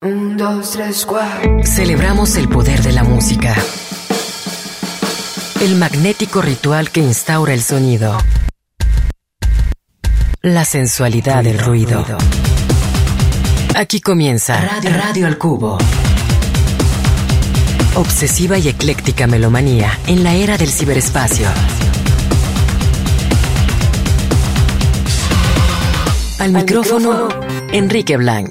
Un, dos, tres, cuatro. Celebramos el poder de la música. El magnético ritual que instaura el sonido. La sensualidad del ruido. Aquí comienza Radio al Cubo. Obsesiva y ecléctica melomanía en la era del ciberespacio. Al micrófono, Enrique Blanc.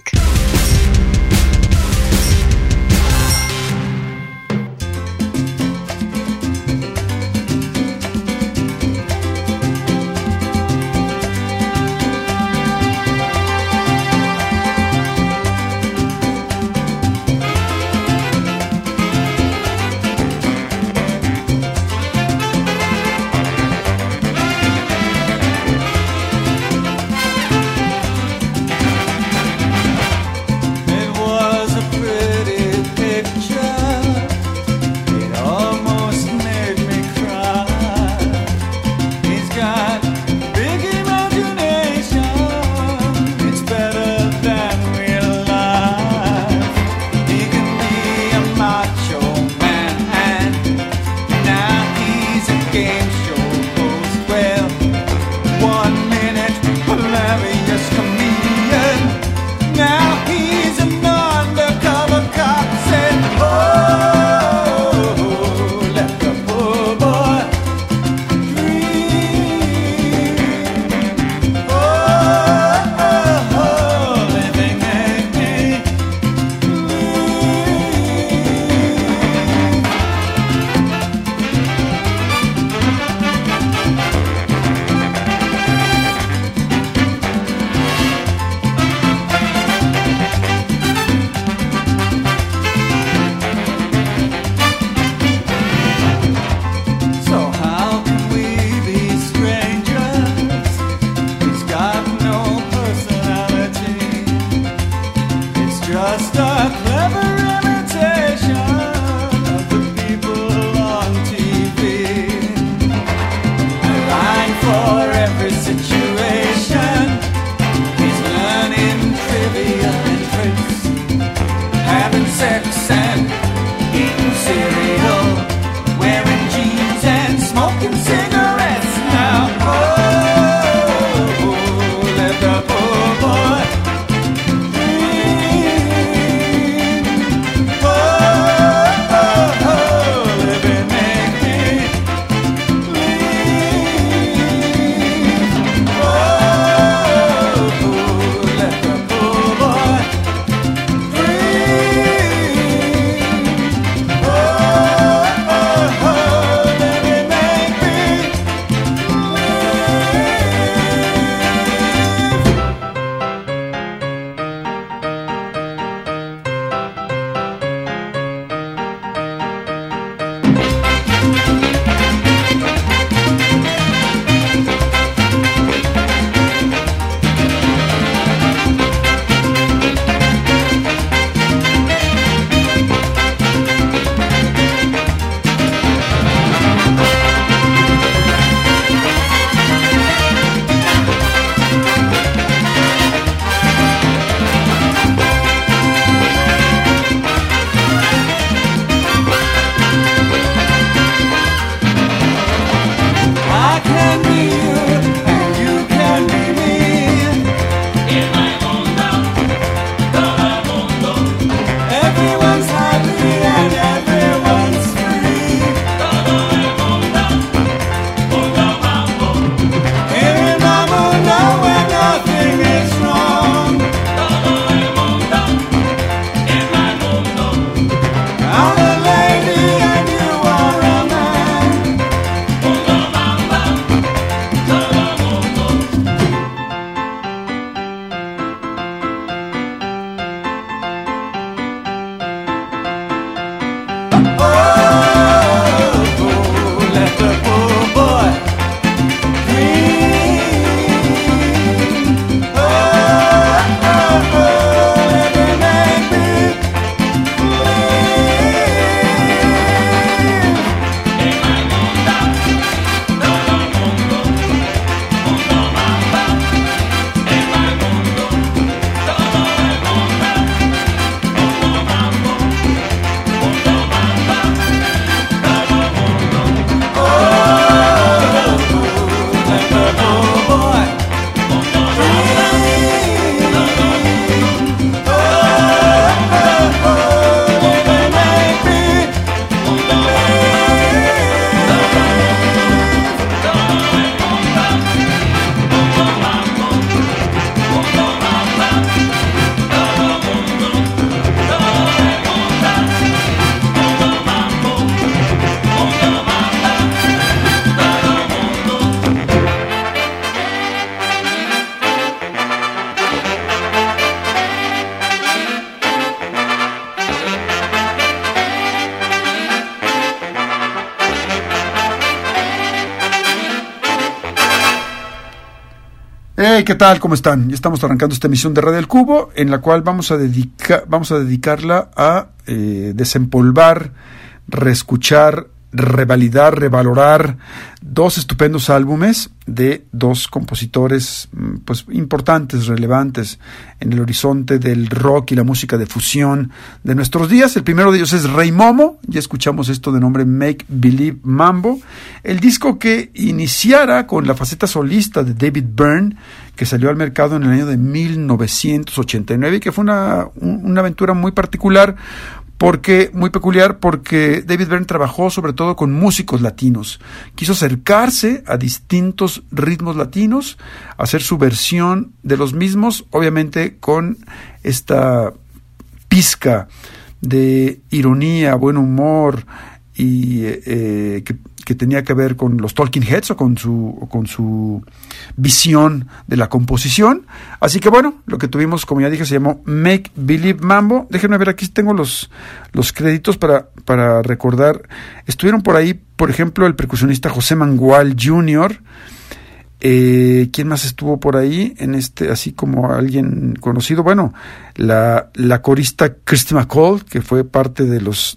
Hey, ¿qué tal? ¿Cómo están? Ya estamos arrancando esta emisión de Radio El Cubo, en la cual vamos a dedicarla a desempolvar, reescuchar, revalidar, revalorar dos estupendos álbumes de dos compositores pues importantes, relevantes en el horizonte del rock y la música de fusión de nuestros días. El primero de ellos es Rey Momo, ya escuchamos esto de nombre Make Believe Mambo, el disco que iniciara con la faceta solista de David Byrne, que salió al mercado en el año de 1989 y que fue una aventura muy particular, muy peculiar, porque David Byrne trabajó sobre todo con músicos latinos. Quiso acercarse a distintos ritmos latinos, hacer su versión de los mismos, obviamente con esta pizca de ironía, buen humor y que tenía que ver con los Talking Heads o con su visión de la composición. Así que bueno, lo que tuvimos, como ya dije, se llamó Make Believe Mambo. Déjenme ver, aquí tengo los créditos para recordar. Estuvieron por ahí, por ejemplo, el percusionista José Mangual Jr., ¿quién más estuvo por ahí? Así como alguien conocido. Bueno, la corista Christy McCall, que fue parte de los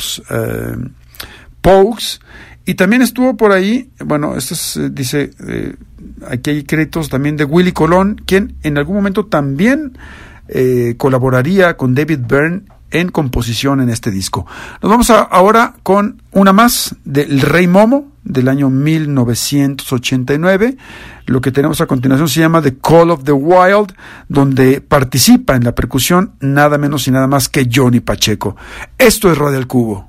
Pogues. Y también estuvo por ahí, bueno, dice, aquí hay créditos también de Willy Colón, quien en algún momento también colaboraría con David Byrne en composición en este disco. Nos vamos ahora con una más del Rey Momo, del año 1989. Lo que tenemos a continuación se llama The Call of the Wild, donde participa en la percusión nada menos y nada más que Johnny Pacheco. Esto es Radio El Cubo.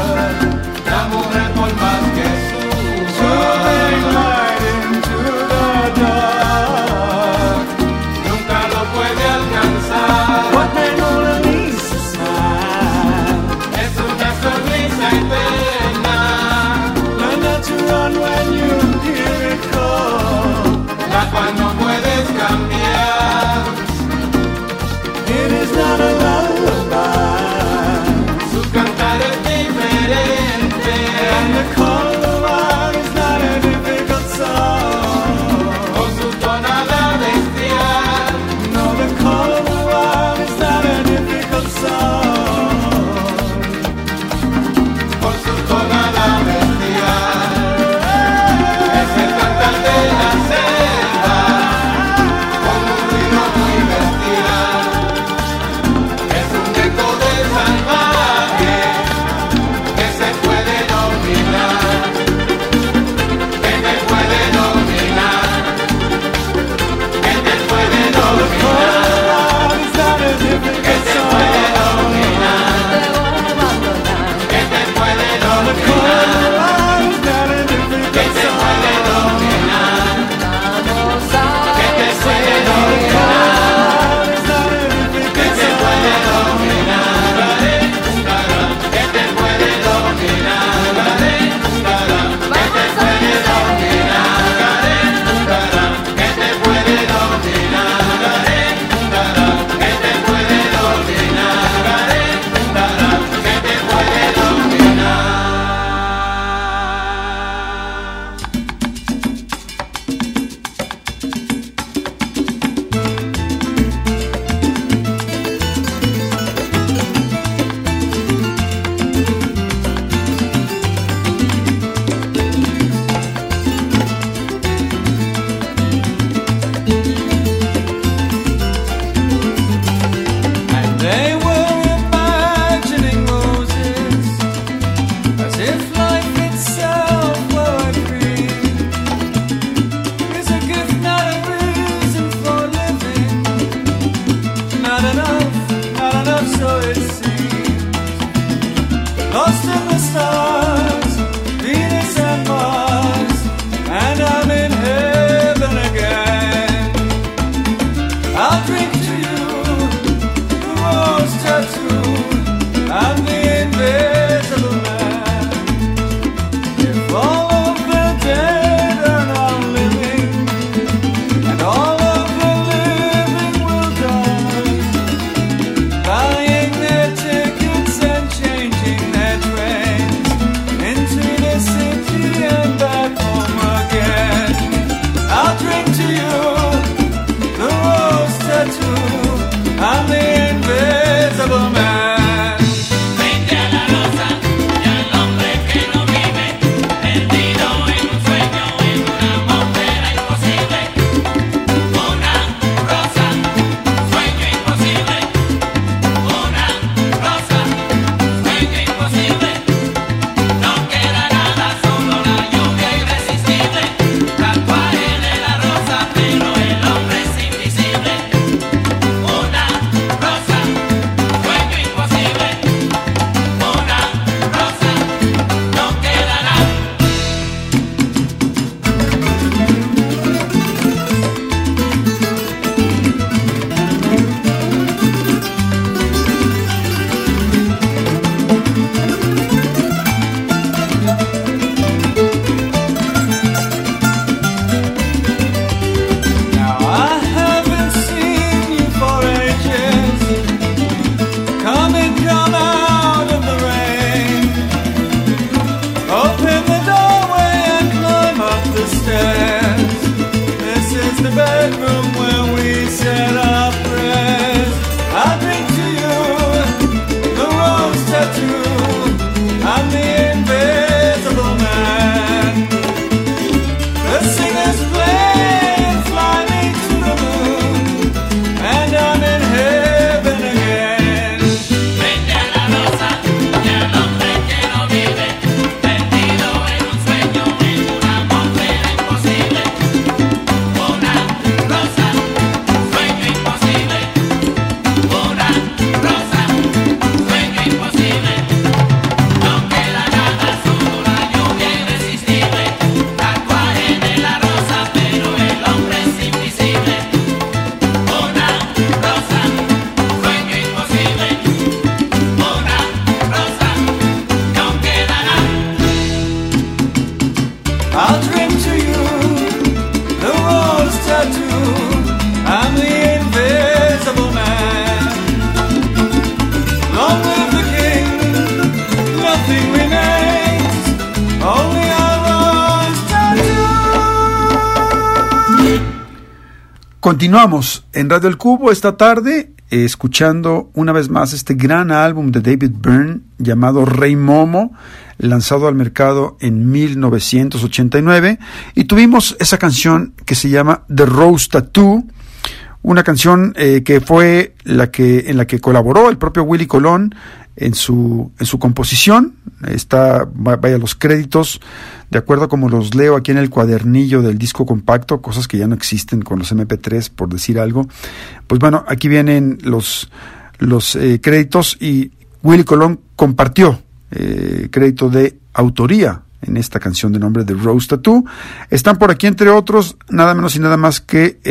La mujer por más que sube, not enough, so it seems. Lost in the stars, Venus and Mars, and I'm in heaven again. I'll drink to you, the rose tattoo, I'm the invisible man. If all of the dead are not living, and all of the living will die, buying their tickets and changing their trains into the city and back home again. I'll drink to you, the rose tattoo, I'm the invisible man. Continuamos en Radio El Cubo esta tarde escuchando una vez más este gran álbum de David Byrne llamado Rey Momo, lanzado al mercado en 1989, y tuvimos esa canción que se llama The Rose Tattoo, una canción que fue en la que colaboró el propio Willie Colón en su composición. Vaya los créditos, de acuerdo a como los leo aquí en el cuadernillo del disco compacto, cosas que ya no existen con los MP3, por decir algo. Pues bueno, aquí vienen los créditos, y Willie Colón compartió crédito de autoría en esta canción de nombre de Rose Tattoo. Están por aquí, entre otros, nada menos y nada más que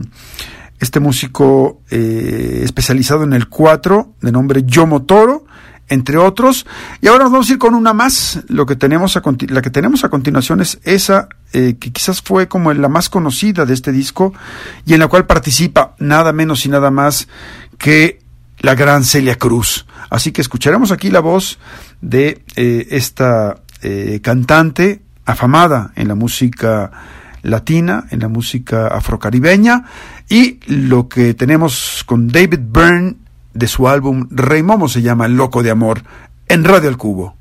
este músico especializado en el 4 de nombre Yomo Toro, entre otros. Y ahora nos vamos a ir con una más. La que tenemos a continuación es esa que quizás fue como la más conocida de este disco, y en la cual participa nada menos y nada más que la gran Celia Cruz. Así que escucharemos aquí la voz de esta cantante afamada en la música latina, en la música afrocaribeña, y lo que tenemos con David Byrne de su álbum Rey Momo se llama Loco de Amor, en Radio El Cubo.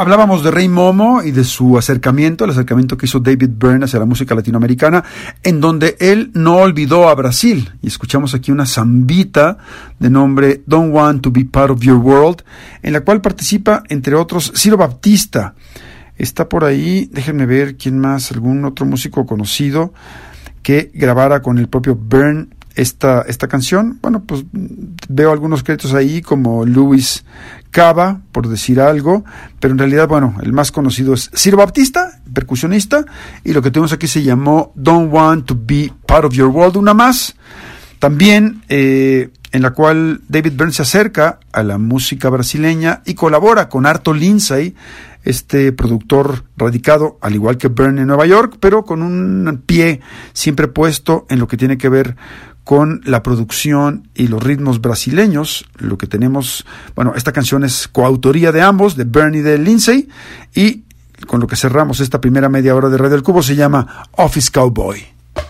Hablábamos de Rey Momo y de su acercamiento, el acercamiento que hizo David Byrne hacia la música latinoamericana, en donde él no olvidó a Brasil. Y escuchamos aquí una zambita de nombre Don't Want to Be Part of Your World, en la cual participa, entre otros, Ciro Baptista. Está por ahí, déjenme ver quién más, algún otro músico conocido que grabara con el propio Byrne esta canción. Bueno, pues veo algunos créditos ahí como Luis Cava, por decir algo, pero en realidad, bueno, el más conocido es Ciro Baptista, percusionista, y lo que tenemos aquí se llamó Don't Want to Be Part of Your World, una más, también en la cual David Byrne se acerca a la música brasileña y colabora con Arto Lindsay, este productor radicado, al igual que Byrne, en Nueva York, pero con un pie siempre puesto en lo que tiene que ver con la producción y los ritmos brasileños. Lo que tenemos, bueno, esta canción es coautoría de ambos, de Byrne y de Lindsay, y con lo que cerramos esta primera media hora de Radio El Cubo se llama Office Cowboy.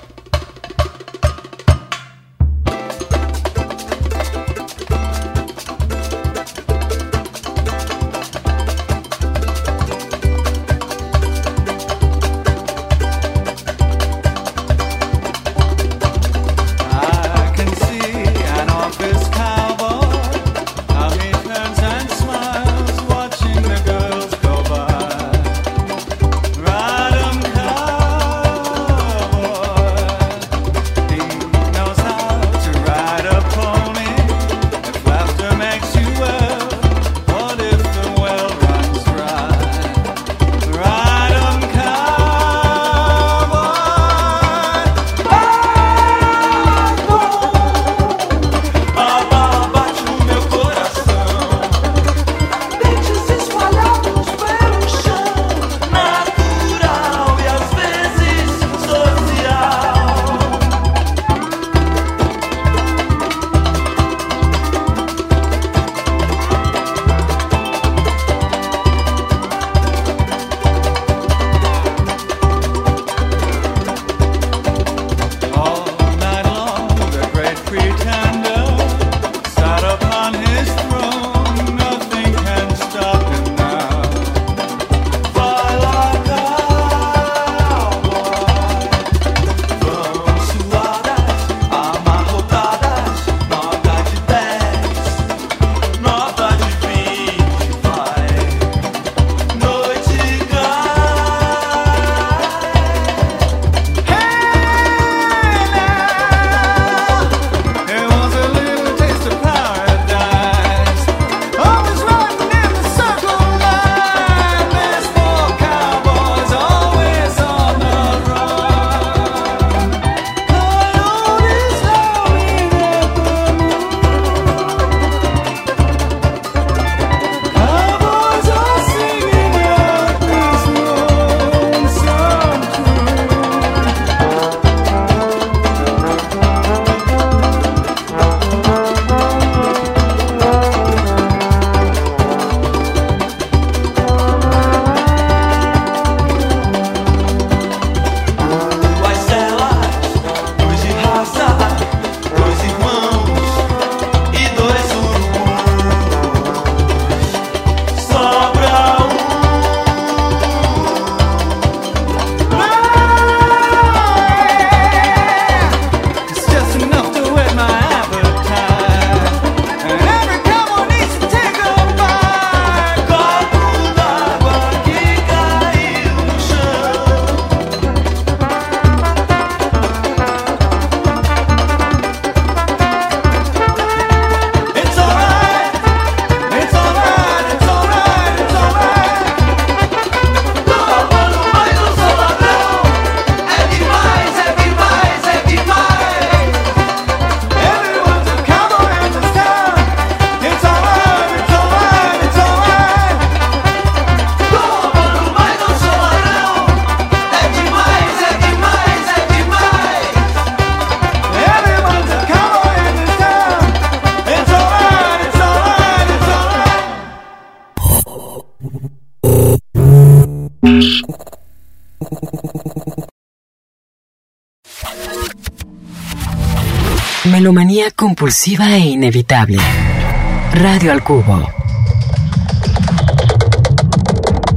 Melomanía compulsiva e inevitable. Radio al Cubo.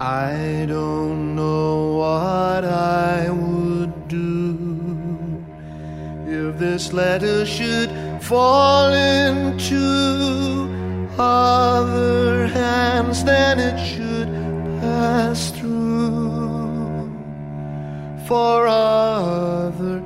I don't know what I would do if this letter should fall into other hands, then it should pass through for other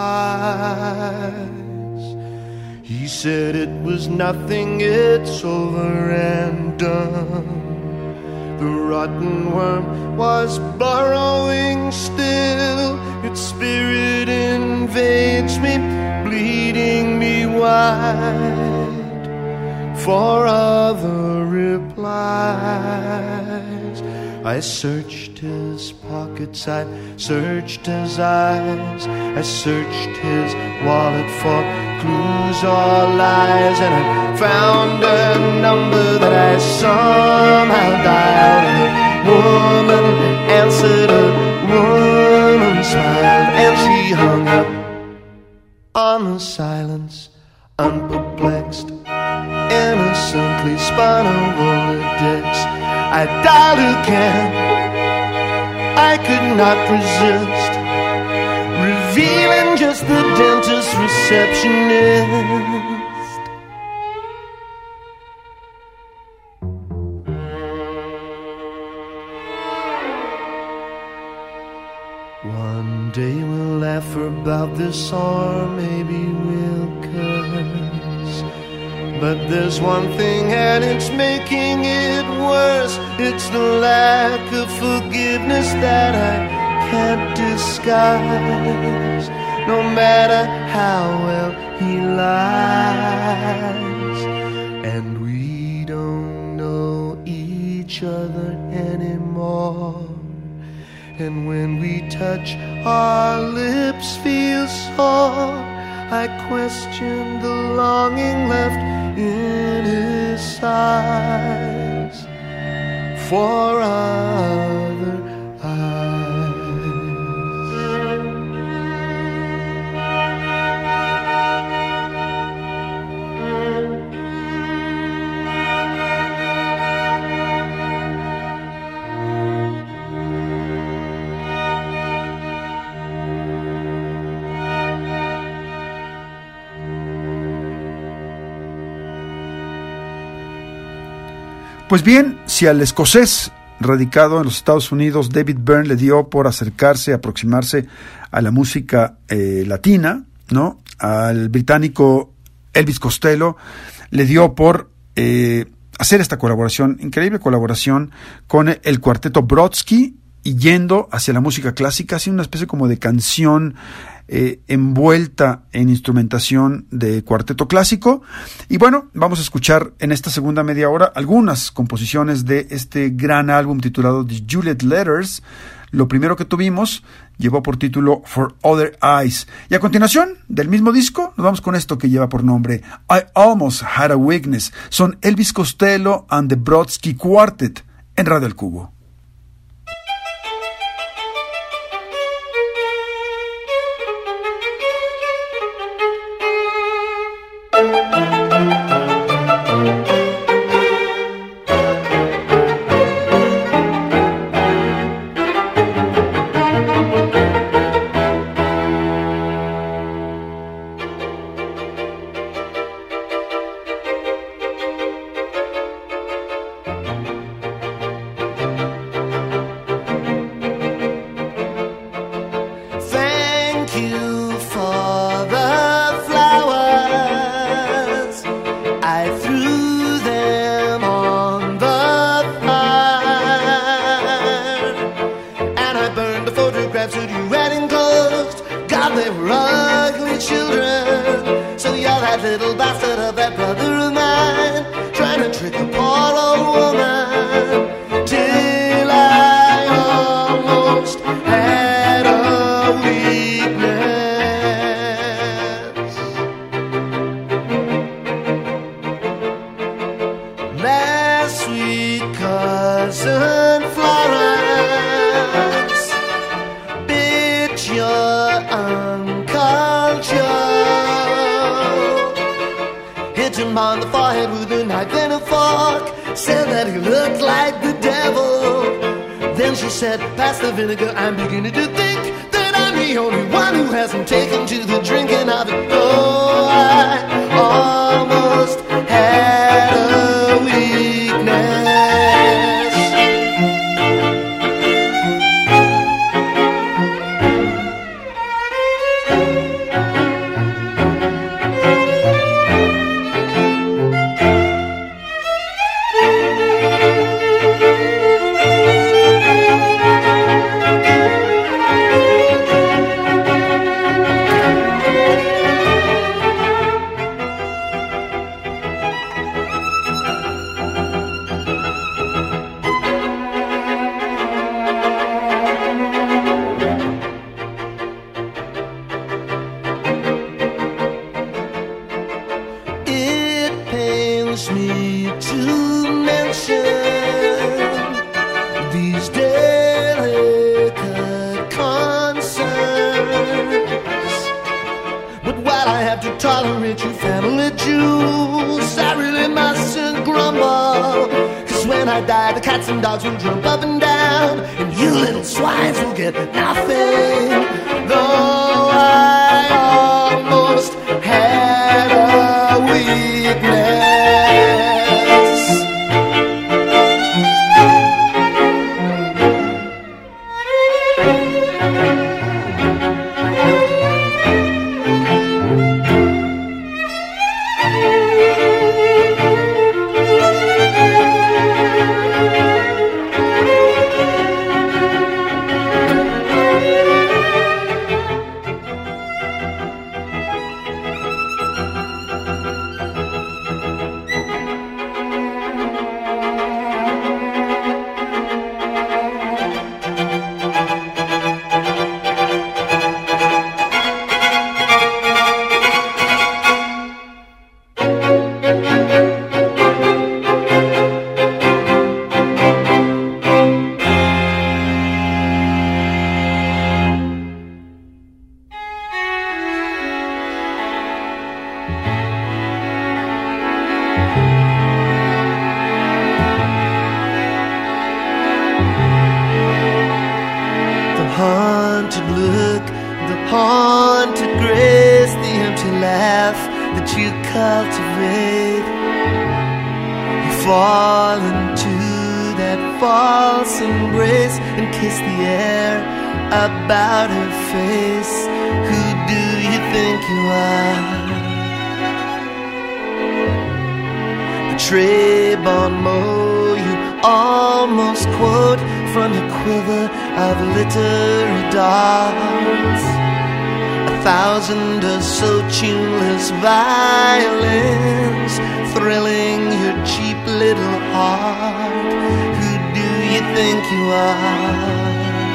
eyes. He said it was nothing, it's over and done. The rotten worm was burrowing still. Its spirit invades me, bleeding me wide for other replies. I searched his pockets, I searched his eyes, I searched his wallet for clues or lies, and I found a number that I somehow dialed. And a woman answered, a woman smiled, and she hung up on the silence, unperplexed, innocently spun a Rolodex. I dialed again, I could not resist, revealing just the dentist receptionist. One day we'll laugh about this, or maybe we'll curse. But there's one thing and it's making it worse. It's the lack of forgiveness that I can't disguise. No matter how well he lies. And we don't know each other anymore. And when we touch, our lips feel sore. I question the longing left in his eyes for other eyes. Pues bien, si al escocés radicado en los Estados Unidos David Byrne le dio por aproximarse a la música latina, ¿no? Al británico Elvis Costello le dio por hacer esta colaboración, increíble colaboración con el cuarteto Brodsky, y yendo hacia la música clásica, así una especie como de canción envuelta en instrumentación de cuarteto clásico. Y bueno, vamos a escuchar en esta segunda media hora algunas composiciones de este gran álbum titulado The Juliet Letters. Lo primero que tuvimos llevó por título For Other Eyes. Y a continuación, del mismo disco, nos vamos con esto que lleva por nombre I Almost Had a Weakness. Son Elvis Costello and the Brodsky Quartet en Radio El Cubo. then she said, pass the vinegar, I'm beginning to think that I'm the only one who hasn't taken to the drinking of it. Oh, I almost had a weakness. The cats and dogs will jump up and down, and you little swines will get nothing. Though I almost had a weakness. haunted look, the haunted grace, the empty laugh that you cultivate. You fall into that false embrace and kiss the air about her face. Who do you think you are? The Trayvon Moe you almost quote from the quiver of literary darts. 1,000 or so tuneless violins thrilling your cheap little heart. Who do you think you are?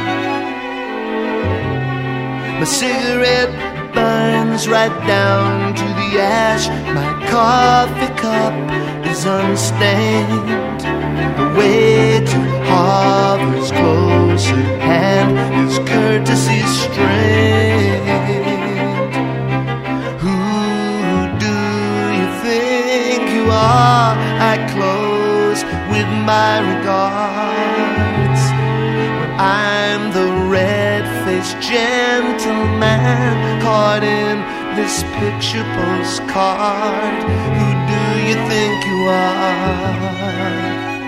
My cigarette burns right down to the ash. My coffee cup is unstained. The way to Harvard's close at hand is courtesy strained. Who do you think you are? I close with my regards. When I'm the red-faced gentleman caught in this picture postcard, who do you think you are?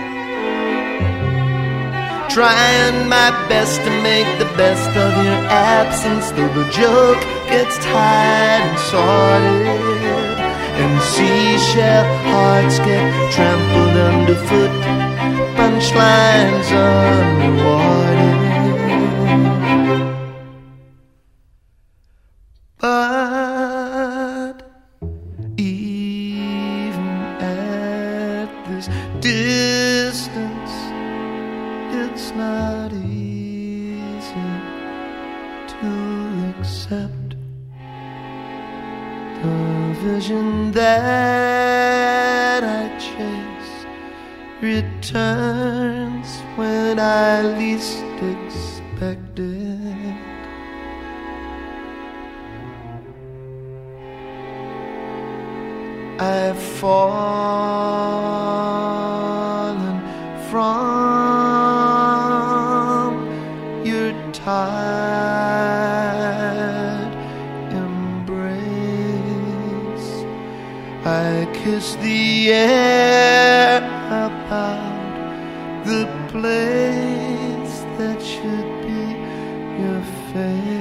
Trying my best to make the best of your absence, though the joke gets tied and sorted, and seashell hearts get trampled underfoot, punchlines unrewarded. But even at this distance, it's not easy to accept the vision that I chase returns when I least expect it. I've fallen from tired embrace. I kiss the air about the place that should be your face.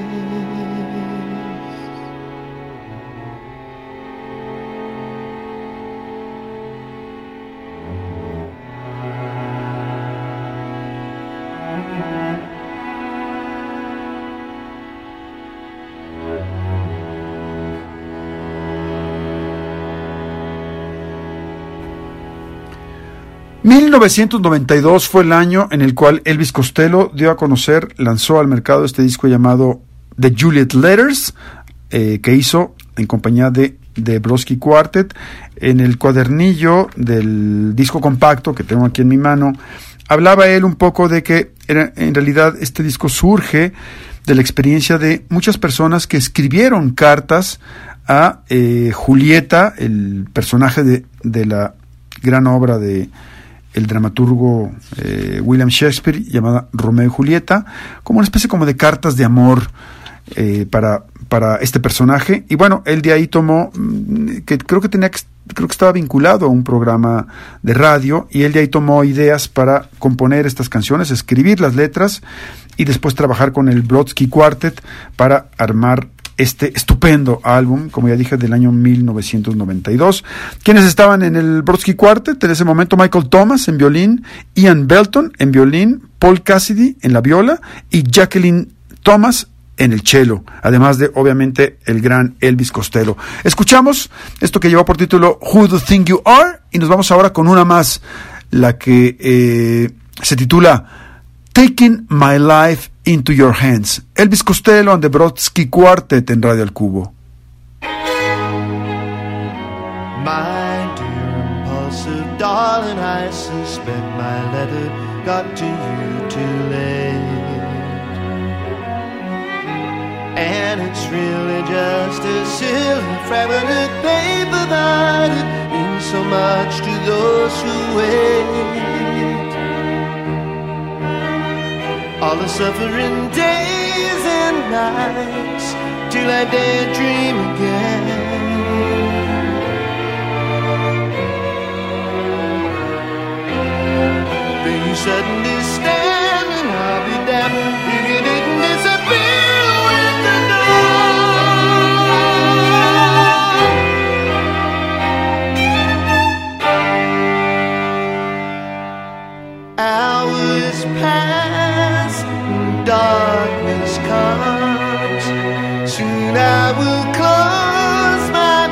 ...1992 fue el año en el cual Elvis Costello dio a conocer, lanzó al mercado este disco llamado The Juliet Letters, que hizo en compañía de Brodsky Quartet. En el cuadernillo del disco compacto que tengo aquí en mi mano, hablaba él un poco de que en realidad este disco surge de la experiencia de muchas personas que escribieron cartas a Julieta, el personaje de la gran obra de el dramaturgo William Shakespeare, llamada Romeo y Julieta, como una especie como de cartas de amor para este personaje. Y bueno, él de ahí tomó, que creo que estaba vinculado a un programa de radio, y él de ahí tomó ideas para componer estas canciones, escribir las letras y después trabajar con el Brodsky Quartet para armar este estupendo álbum, como ya dije, del año 1992. ¿Quiénes estaban en el Brodsky Quartet? En ese momento Michael Thomas en violín, Ian Belton en violín, Paul Cassidy en la viola y Jacqueline Thomas en el cello, además de, obviamente, el gran Elvis Costello. Escuchamos esto que llevó por título Who Do You Think You Are, y nos vamos ahora con una más, la que se titula Taking My Life Into Your Hands. Elvis Costello and the Brodsky Quartet en Radio El Cubo. My dear impulsive darling, I suspect my letter got to you too late. And it's really just a silly fragment of paper, but it means so much to those who wait. All the suffering days and nights till I daydream again. Then you suddenly stand and I'll be damned if you didn't disappear with the dawn. Hours pass, darkness comes, soon I will close my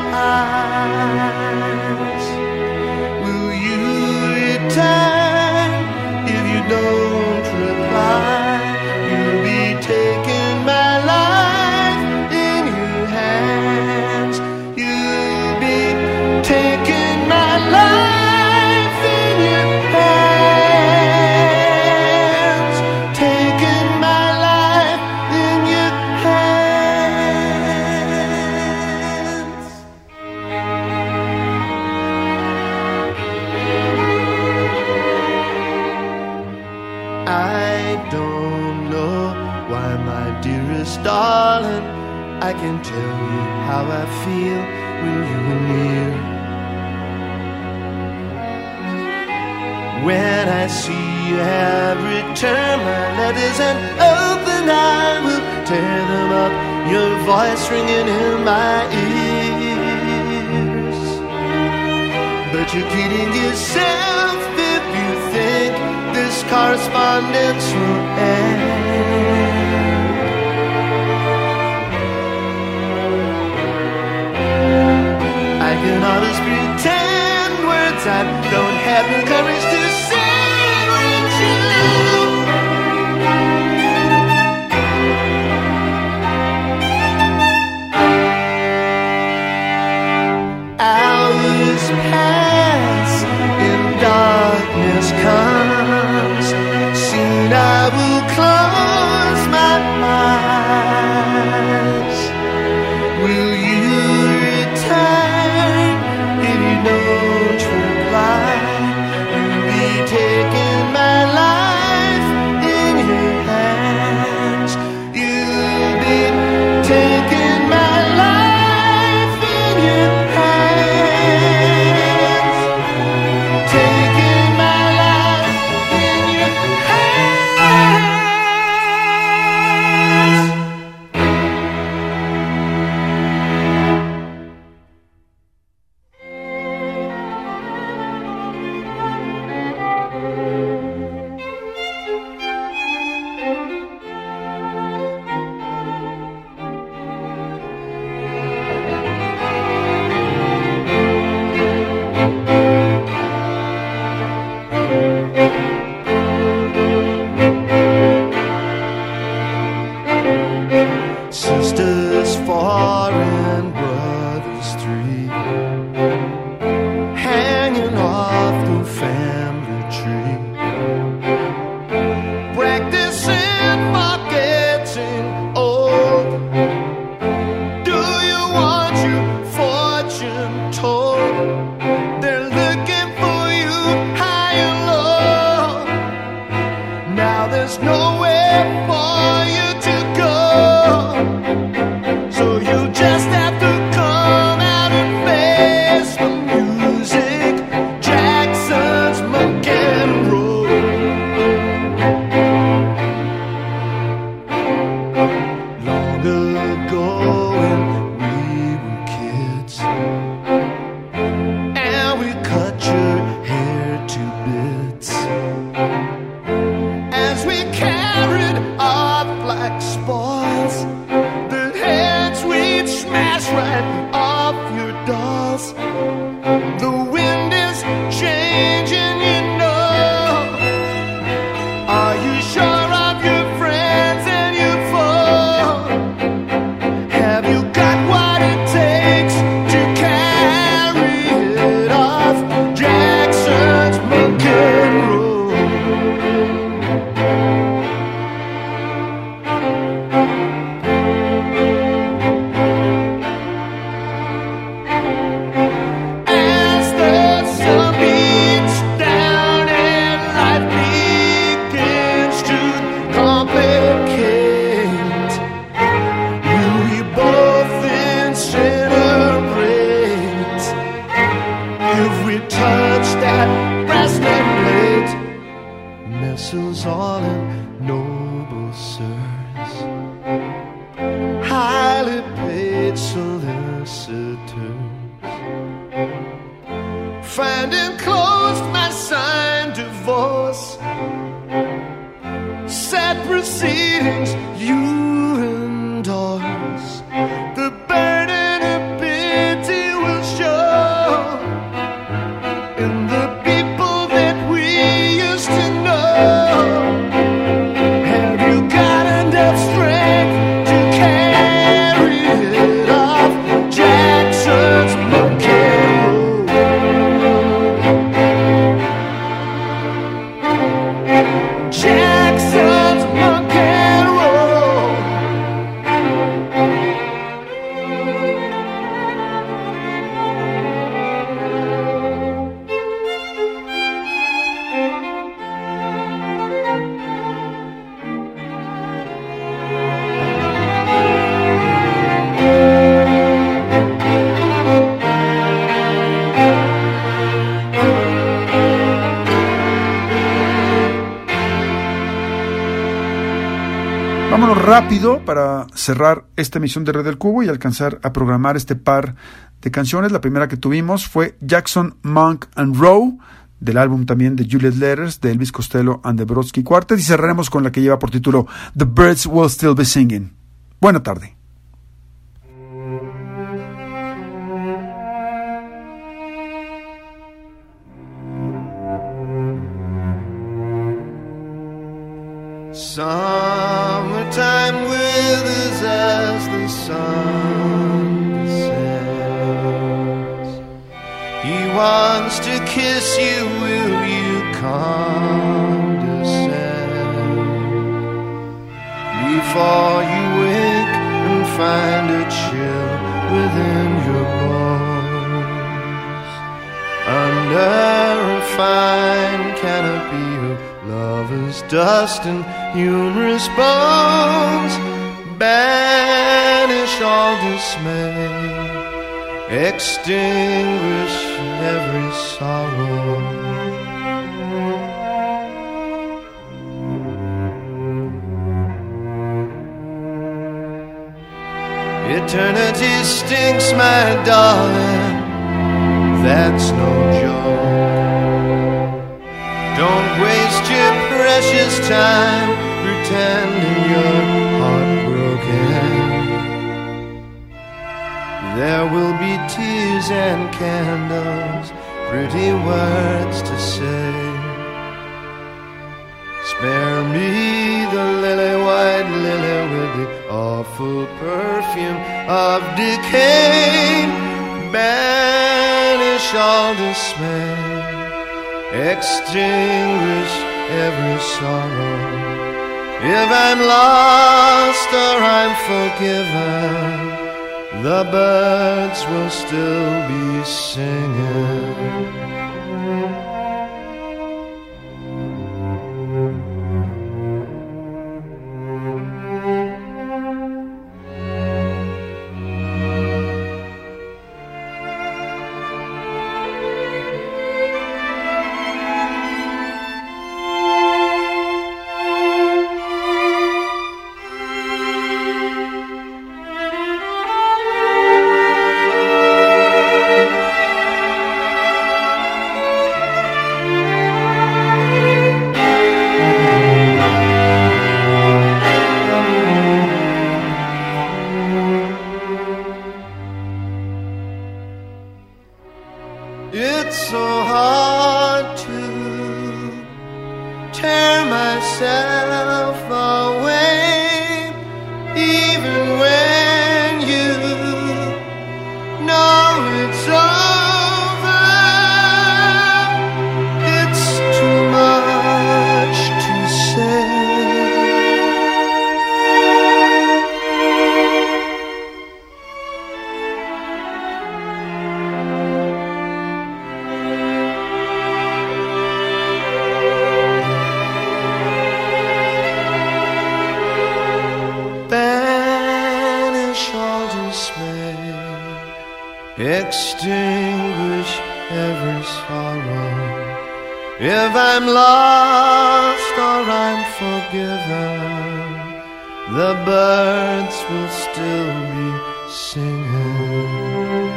eyes. Will you return? If you don't reply, you'll be taking my life in your hands. You'll be taking my life in your hands. Taking my life in your hands. I don't know why, my dearest darling, I can tell you how I feel when you are near. When I see you have returned my letters and open, I will tear them up, your voice ringing in my ears. But you're kidding yourself if you think this correspondence will end. I can always pretend words I don't have the courage to say with you. Hours pass and darkness comes, soon I will close grocers, highly paid solicitors, find enclosed my signed divorce, sad proceedings you endorse. The burden of pity will show in the people that we used to know. Have you got enough strength to carry it off Jackson's Monkey Road? Jackson's Monkey Road. Vámonos rápido para cerrar esta emisión de Red del Cubo y alcanzar a programar este par de canciones. La primera que tuvimos fue Jackson, Monk and Rowe, del álbum también de Juliet Letters, de Elvis Costello and the Brodsky Quartet, y cerraremos con la que lleva por título The Birds Will Still Be Singing. Buena tarde. Summertime withers as the sun descends. He wants to kiss you, will you condescend? Before you wake and find a chill within your bones, under a fine canopy of lovers' dust and humorous bones, banish all dismay, extinguish every sorrow. Eternity stinks, my darling, that's no joke. Don't waste your precious time pretending you're heartbroken. There will be tears and candles, pretty words to say. Spare me the lily white lily with the awful perfume of decay. Banish all dismay, extinguish every sorrow. If I'm lost or I'm forgiven, the birds will still be singing. It's so hard to tear myself away, even when you know it's over. It's too much to say. Extinguish every sorrow. If I'm lost or I'm forgiven, the birds will still be singing.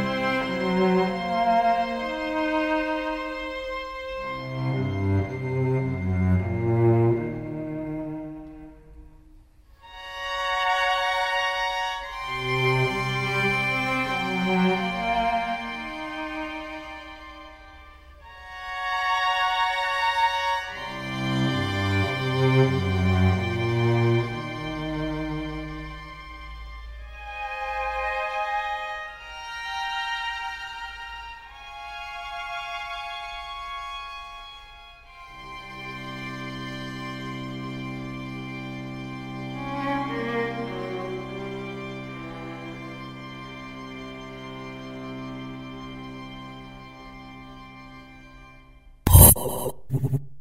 Thank you.